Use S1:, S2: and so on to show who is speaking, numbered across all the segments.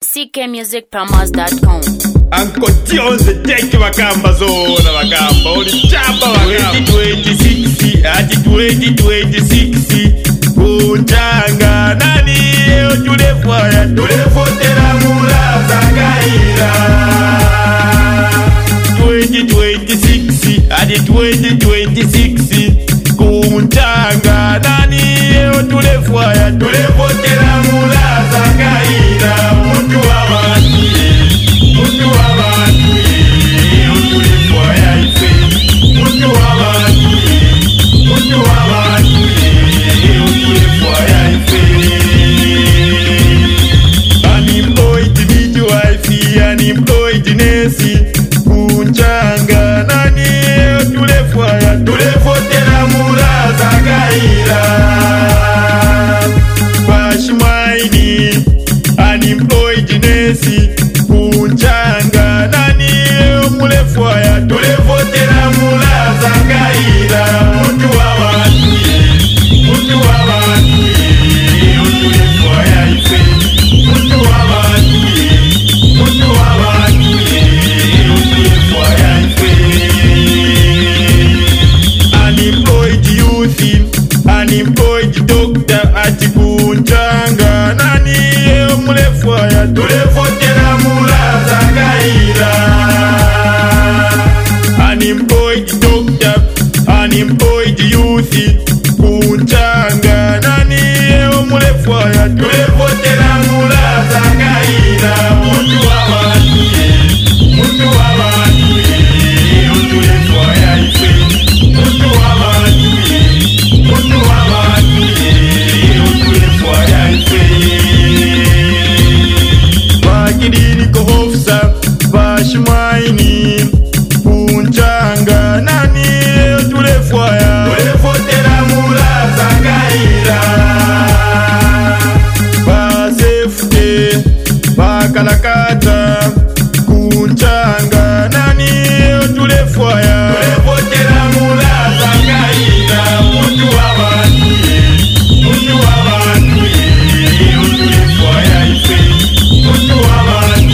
S1: ckmusicpromos.com.
S2: Ankoti on the deck wakamba zona wakamba ulichapa wakamba 2026 hadi 2026 kunjanga nani eo tulefwaya tulefotera mula zakaira 2026 hadi 2026 kunjanga nani eo tulefwaya tulefotera mula zakaira mtu wa unemployed nesi kunjanga nani tulefwaya tulefotera mula zakaira bashmaini unemployed nesi kunjanga nani mulefwaya tulefotera mula zakaira mtu wa watu tulefwaya ife mtu wa watu unemployed youth, unemployed doctor ati kunjanga nani mulefwaya tulefotera mula zakaira unemployed doctor, unemployed youth kunjanga nani mulefwaya tulefotera mula zakaira mtu wa watu tulefwaya ife mtu wa watu tulefwaya ife bagidini kohofsa bashmaini kunjanga nani tulefwaya tulefotera mula zakaira basefute bakalakata kunjanga nani tulefwaya tulefotera mula zakaira mtu wa watu tulefwaya ife mtu wa watu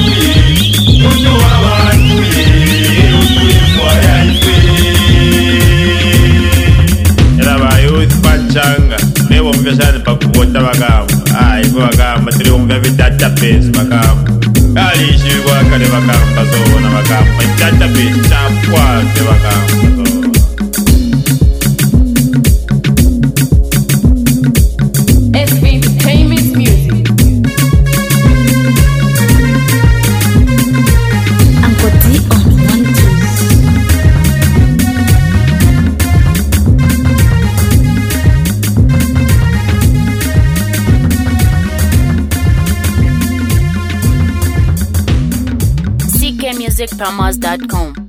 S2: tulefwaya ife era bayouth panchanga lebo mveshani pakuvota vakamba ivo vakamba tiri kumva vidatabase vakamba kalishivwa kale vakamba zona vakamba database chapwase vakamba zona
S1: ckmusicpromos.com.